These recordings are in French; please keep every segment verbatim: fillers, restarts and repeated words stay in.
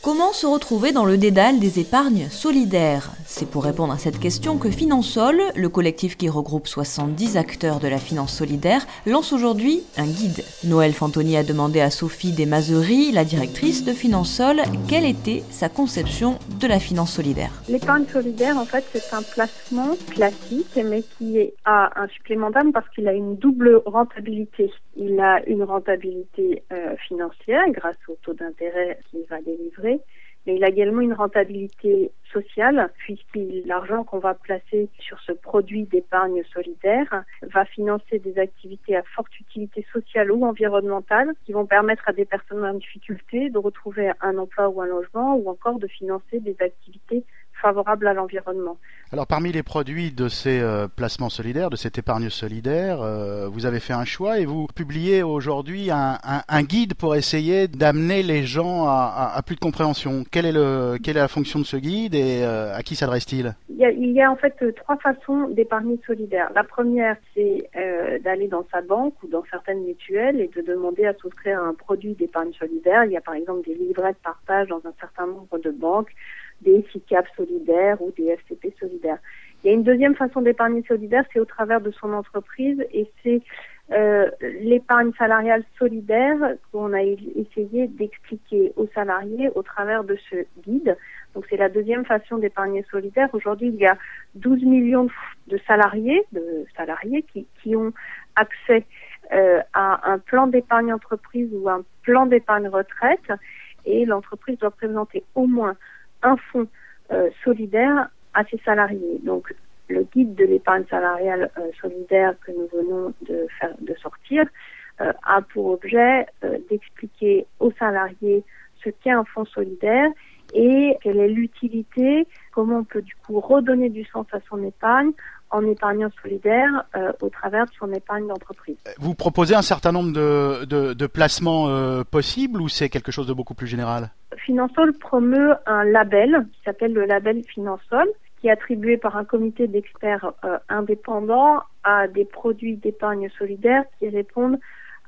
Comment se retrouver dans le dédale des épargnes solidaires ? C'est pour répondre à cette question que Finansol, le collectif qui regroupe soixante-dix acteurs de la finance solidaire, lance aujourd'hui un guide. Noël Fantoni a demandé à Sophie Desmazeries, la directrice de Finansol, quelle était sa conception de la finance solidaire. L'épargne solidaire, en fait, c'est un placement classique, mais qui a un supplément d'âme parce qu'il a une double rentabilité. Il a une rentabilité euh, financière grâce au taux d'intérêt qu'il va délivrer, mais il a également une rentabilité sociale puisque l'argent qu'on va placer sur ce produit d'épargne solidaire va financer des activités à forte utilité sociale ou environnementale qui vont permettre à des personnes en difficulté de retrouver un emploi ou un logement ou encore de financer des activités favorables à l'environnement. Alors parmi les produits de ces euh, placements solidaires, de cette épargne solidaire, euh, vous avez fait un choix et vous publiez aujourd'hui un, un, un guide pour essayer d'amener les gens à, à, à plus de compréhension. Quelle est, le, quelle est la fonction de ce guide et euh, à qui s'adresse-t-il ? il y, a, il y a en fait trois façons d'épargner solidaire. La première, c'est euh, d'aller dans sa banque ou dans certaines mutuelles et de demander à souscrire à un produit d'épargne solidaire. Il y a par exemple des livrets de partage dans un certain nombre de banques, des S I C A P solidaires ou des F C P solidaires. Il y a une deuxième façon d'épargner solidaire, c'est au travers de son entreprise et c'est euh, l'épargne salariale solidaire qu'on a essayé d'expliquer aux salariés au travers de ce guide. Donc c'est la deuxième façon d'épargner solidaire. Aujourd'hui, il y a douze millions de salariés, de salariés qui, qui ont accès euh, à un plan d'épargne entreprise ou un plan d'épargne retraite et l'entreprise doit présenter au moins un fonds euh, solidaire à ses salariés. Donc, le guide de l'épargne salariale euh, solidaire que nous venons de faire, de sortir euh, a pour objet euh, d'expliquer aux salariés ce qu'est un fonds solidaire et quelle est l'utilité, comment on peut du coup redonner du sens à son épargne en épargnant solidaire euh, au travers de son épargne d'entreprise. Vous proposez un certain nombre de, de, de placements euh, possibles ou c'est quelque chose de beaucoup plus général ? Finansol promeut un label qui s'appelle le label Finansol, qui est attribué par un comité d'experts euh, indépendants à des produits d'épargne solidaire qui répondent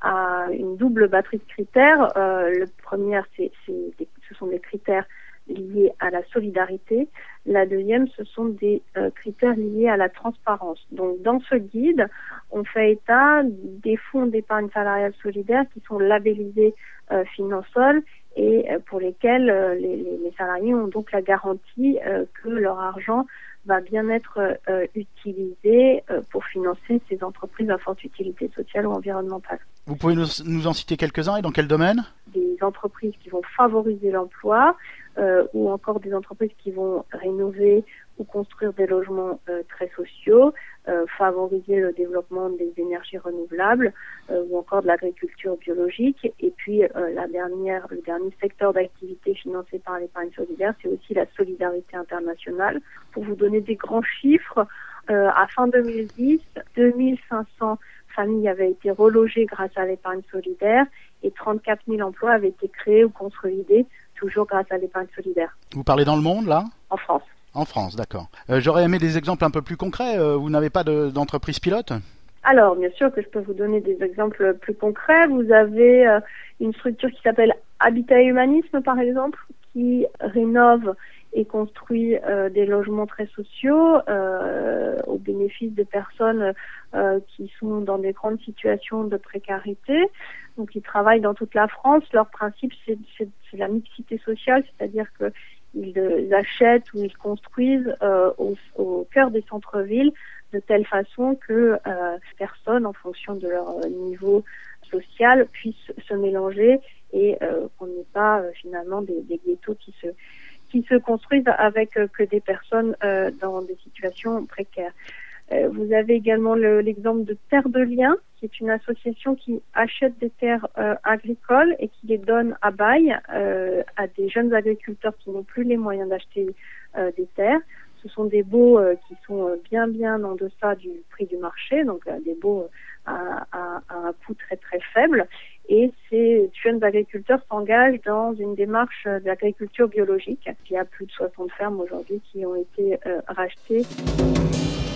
à une double batterie de critères. Euh, le premier, c'est, c'est des, ce sont des critères liés à la solidarité. La deuxième, ce sont des euh, critères liés à la transparence. Donc, dans ce guide, on fait état des fonds d'épargne salariale solidaire qui sont labellisés euh, Finansol et euh, pour lesquels euh, les, les salariés ont donc la garantie euh, que leur argent va bien être euh, utilisé euh, pour financer ces entreprises à forte utilité sociale ou environnementale. Vous pouvez nous, nous en citer quelques-uns et dans quel domaine ? Des entreprises qui vont favoriser l'emploi euh, ou encore des entreprises qui vont rénover ou construire des logements euh, très sociaux, euh, favoriser le développement des énergies renouvelables euh, ou encore de l'agriculture biologique. Et puis euh, la dernière, le dernier secteur d'activité financé par l'épargne solidaire, c'est aussi la solidarité internationale. Pour vous donner des grands chiffres, euh, à fin deux mille dix, deux mille cinq cents familles avaient été relogées grâce à l'épargne solidaire et trente-quatre mille emplois avaient été créés ou consolidés toujours grâce à l'épargne solidaire. Vous parlez dans le monde, là ? En France. En France, d'accord. Euh, j'aurais aimé des exemples un peu plus concrets. Euh, vous n'avez pas de, d'entreprise pilote ? Alors, bien sûr que je peux vous donner des exemples plus concrets. Vous avez euh, une structure qui s'appelle Habitat et Humanisme, par exemple, qui rénove et construit euh, des logements très sociaux euh, au bénéfice de personnes euh, qui sont dans des grandes situations de précarité. Donc, ils travaillent dans toute la France. Leur principe, c'est, c'est, c'est la mixité sociale, c'est-à-dire que ils achètent ou ils construisent euh, au, au cœur des centres-villes de telle façon que euh, personnes, en fonction de leur niveau social, puissent se mélanger et euh, qu'on n'ait pas euh, finalement des, des ghettos qui se qui se construisent avec euh, que des personnes euh, dans des situations précaires. Euh, vous avez également le, l'exemple de Terre de Liens, qui est une association qui achète des terres euh, agricoles et qui les donne à bail euh, à des jeunes agriculteurs qui n'ont plus les moyens d'acheter euh, des terres. Ce sont des baux euh, qui sont euh, bien bien en deçà du prix du marché, donc euh, des baux euh, à, à, à un coût très très faible. Et ces jeunes agriculteurs s'engagent dans une démarche d'agriculture biologique. Il y a plus de soixante fermes aujourd'hui qui ont été euh, rachetées.